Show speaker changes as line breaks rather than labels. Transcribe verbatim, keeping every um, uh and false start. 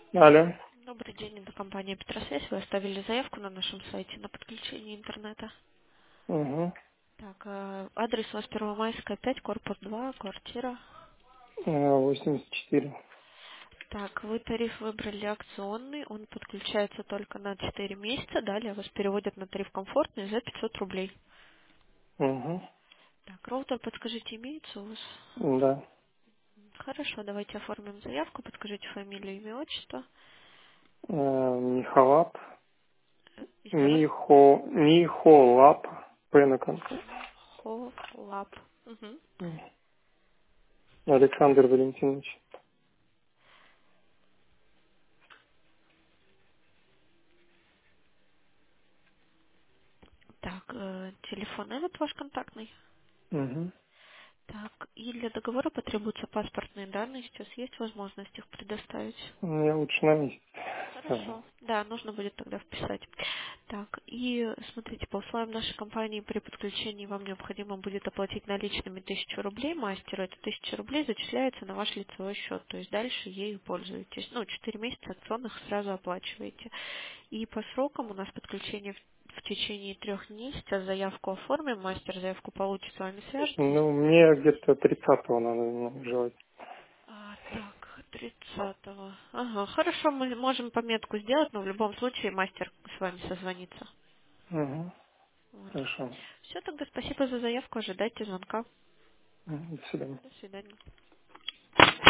Алло.
Добрый день, это компания Петросвязь. Вы оставили заявку на нашем сайте на подключение интернета.
Угу.
Так, э, адрес у вас Первомайская, пять, корпус два, квартира.
восемьдесят четыре.
Так, вы тариф выбрали акционный, он подключается только на четыре месяца, далее вас переводят на тариф комфортный за пятьсот рублей.
Угу.
Так, роутер, подскажите, имеется у вас?
Да.
Хорошо, давайте оформим заявку, подскажите фамилию, имя, отчество.
Э, Михалап.
Э, Еще раз.
Михо. Михолап. П на конце.
Холап. Мгм.
М. Александр Валентинович.
Так, э, телефон этот ваш контактный?
Угу.
Так, и для договора потребуются паспортные данные. Сейчас есть возможность их предоставить?
Мне лучше на месяц сразу.
Хорошо. Да, нужно будет тогда вписать. Так, и смотрите, по условиям нашей компании при подключении вам необходимо будет оплатить наличными тысячу рублей мастеру. Это тысяча рублей зачисляется на ваш лицевой счет. То есть дальше ею пользуетесь. Ну, четыре месяца акционных сразу оплачиваете. И по срокам у нас подключение в в течение трех дней. Сейчас заявку оформим, мастер заявку получит, с вами свяжется.
Ну, мне где-то тридцатого надо ну, желать.
А, так, тридцатого. Ага, хорошо, мы можем пометку сделать, но в любом случае мастер с вами созвонится.
Угу.
Вот.
Хорошо.
Все, тогда спасибо за заявку, ожидайте звонка.
Мгм. До свидания.
До свидания.